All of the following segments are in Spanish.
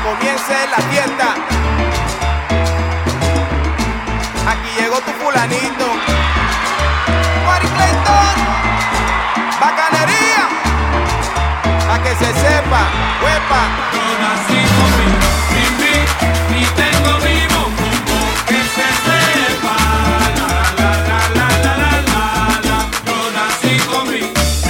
comience la fiesta. Aquí llegó tu fulanito, Mari Clayton, bacanería, a que se sepa, huepa. Yo nací con mi, y tengo mi bombo, que se sepa. La, la, la, la, la, la, la. Yo nací con mi,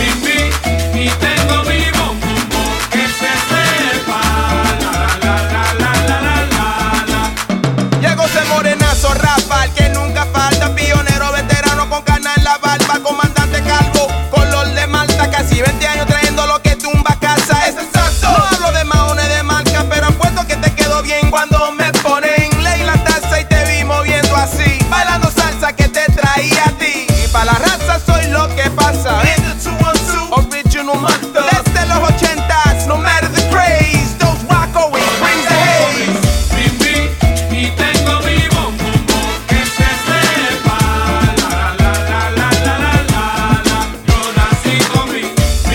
y tengo mi bombo, que se sepa. La, la, la, la, la, la, la. Llegó ese morenazo rapa, el que nunca falta, pionero veterano con cana en la barba, comandante calvo, color de malta, casi 20 años trayendo lo que tumba casa. Ese sazo. No hablo de maones de marca, pero apuesto que te quedó bien cuando me ponen ley la taza y te vi moviendo así, bailando salsa que te traía a ti. Y para la raza soy lo que pasa. Original master. Desde los 80s, no matter the craze, those rock always brings the haze. Y tengo mi bombo, que se sepa. La, la, la, la, la, la, la, la. Yo nací con mi,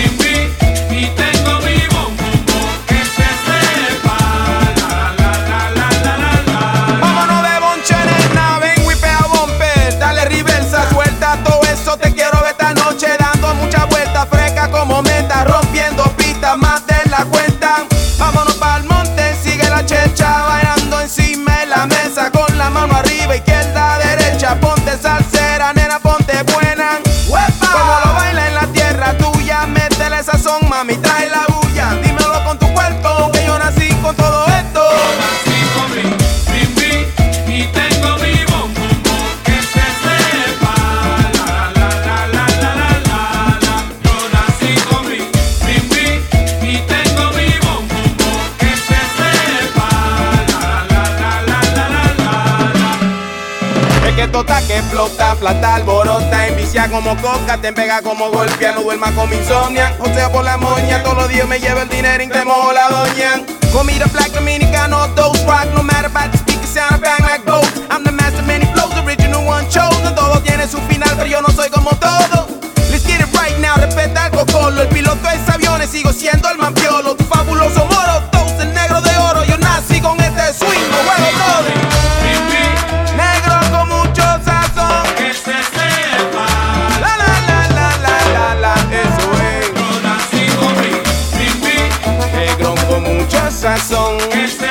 y tengo mi bombo, que se sepa. La, la, la, la, la, la, la. Vámonos de bonche, nena, ven, whipea bumper, dale reversa, suelta todo eso, te quiero ver esta noche dando muchas vueltas, fresca como meta, rompiendo pistas más de la cuenta. Vámonos pa'l monte, sigue la checha, bailando encima de la mesa, con la mano arriba, izquierda, derecha, ponte salsera, nena, ponte buena. Como lo baila en la tierra tuya, métele sazón, mami, trae la bulla, dímelo con tu cuerpo, que yo nací con todo esto. Nací con mi, y tengo mi bombo, que se sepa. La, la, la, la, la, la, la, la. Yo nací con mi, y tengo mi bombo, que se sepa. La, la, la, la, la, la, la, la. Es que tota que explota, plata, alborota, envicia como coca, te pega como golpea, no duerma con mi insomnia, josea por la moña, todos los días me lleva el dinero y te mojo la doña. Comida black dominicano, those rock, no matter about the speaker, sound bang like both. I'm the master, many flows, original one chosen, todo tiene su final, pero yo no soy como todo. Let's get it right now, respeta el cocolo, el piloto de ese aviones, sigo siendo el mampiolo, tu fabuloso moro, toast, el negro de oro, yo nací con este swing, no juego brother. Negro con mucho sazón. Que se sepa. La la la la la la la, eso es. Yo nací con mi, Negro con mucho sazón. que se